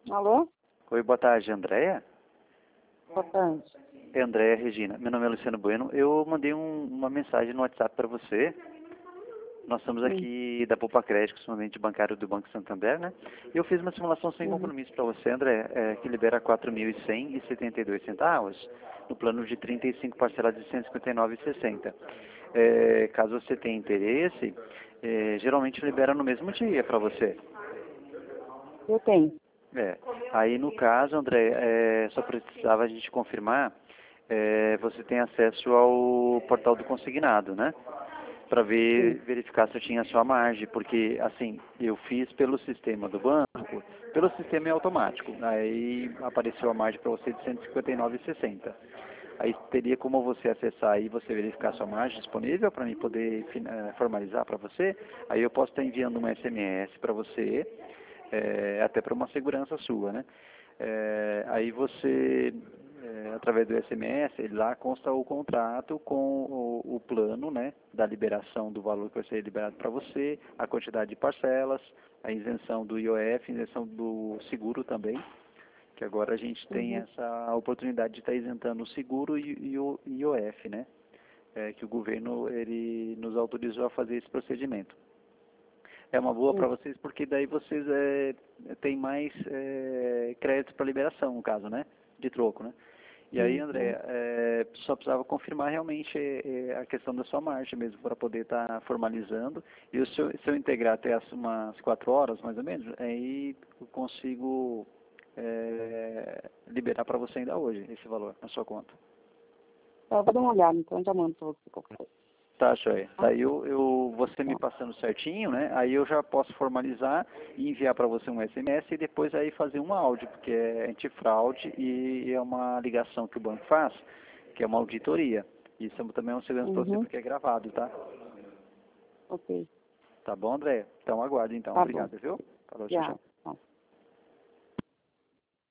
Alô? Oi, boa tarde, Andréia? Boa tarde. É Andréia Regina. Meu nome é Luciano Bueno. Eu mandei uma mensagem no WhatsApp para você. Nós estamos Sim. aqui da Poupa Crédito, somente bancário do Banco Santander, né? E eu fiz uma simulação sem compromisso para você, André, que libera R$ 4.100,72 no plano de 35 parceladas de R$ 159,60. Caso você tenha interesse, geralmente libera no mesmo dia para você. Eu tenho. Aí no caso, André, só precisava a gente confirmar, você tem acesso ao portal do consignado, né? Para verificar se eu tinha a sua margem, porque assim, eu fiz pelo sistema do banco, pelo sistema é automático, aí apareceu a margem para você de 159,60. Aí teria como você acessar e você verificar a sua margem disponível para mim poder formalizar para você, aí eu posso estar enviando um SMS para você, até para uma segurança sua, né? Aí você, através do SMS, lá consta o contrato com o plano, né, da liberação do valor que vai ser liberado para você, a quantidade de parcelas, a isenção do IOF, isenção do seguro também, que agora a gente tem essa oportunidade de estar isentando o seguro e o IOF, né, que o governo ele nos autorizou a fazer esse procedimento. É uma boa para vocês porque daí vocês têm mais créditos para liberação, no caso, né? De troco, né? E aí, André, só precisava confirmar realmente a questão da sua margem mesmo, para poder estar formalizando. E se eu integrar até umas 4 horas, mais ou menos, aí eu consigo liberar para você ainda hoje esse valor na sua conta. Eu vou dar uma olhada, então já mando para você qualquer coisa. Tá, joia. Daí você me passando certinho, né? Aí eu já posso formalizar e enviar para você um SMS e depois aí fazer um áudio, porque é antifraude e é uma ligação que o banco faz, que é uma auditoria. Isso também é um segurança para você, porque é gravado, tá? Ok. Tá bom, André? Então aguarde, então. Tá Obrigado, bom. viu? Falou, tchau, Já. tchau.